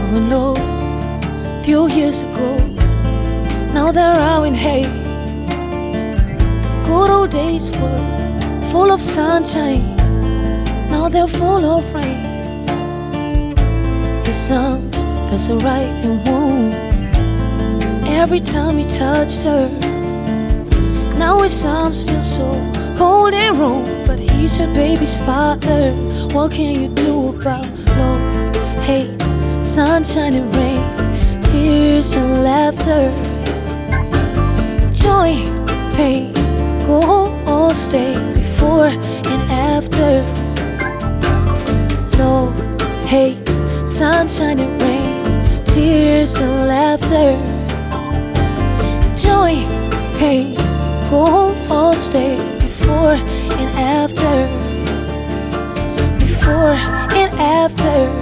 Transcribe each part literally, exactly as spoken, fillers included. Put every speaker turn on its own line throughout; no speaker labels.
going low few years ago. Now they're out in hate. The good old days were full of sunshine. Now they're full of rain. His arms felt so right and warm every time he touched her. Now his arms feel so cold and warm, but he's her baby's father. What can you do about love, hate, sunshine and rain, tears and laughter, joy, pain, go or stay, before and after? Love, hate, sunshine and rain, tears and laughter, joy, pain, go or stay, before and after, before and after.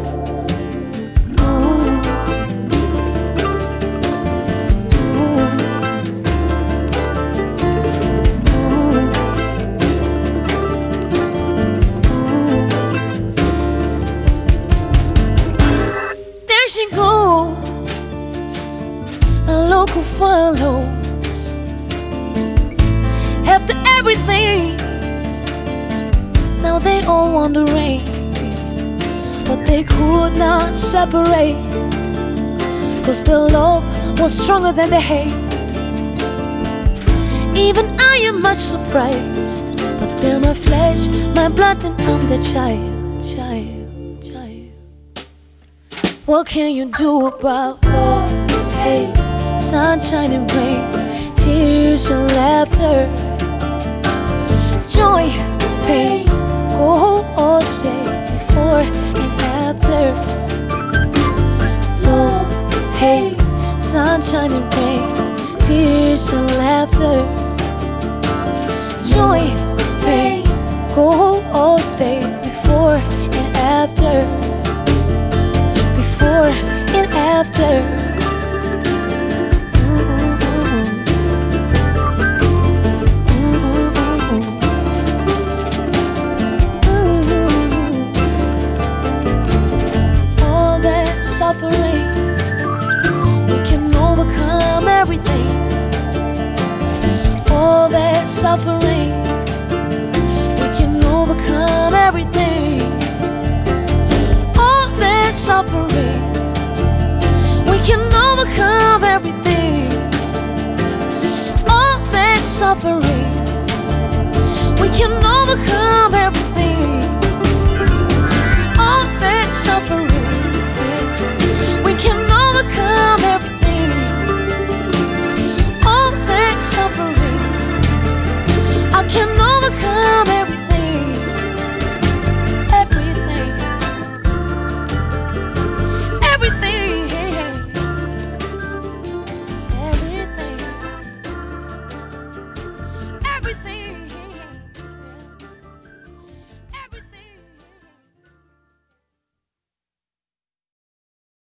There she goes, the local follows. After everything, now they all wondering, but they could not separate, 'cause their love was stronger than the hate. Even I am much surprised, but they're my flesh, my blood, and I'm the child, child, child. What can you do about love, hate, sunshine and rain, tears and laughter, joy, pain, go or stay, before and after? Love, hate, sunshine and rain, tears and laughter, joy, pain, go or stay, before and after, before and after. Suffering, we can overcome everything. All that suffering, we can overcome everything. All that suffering, we can overcome everything. All that suffering, we can overcome everything.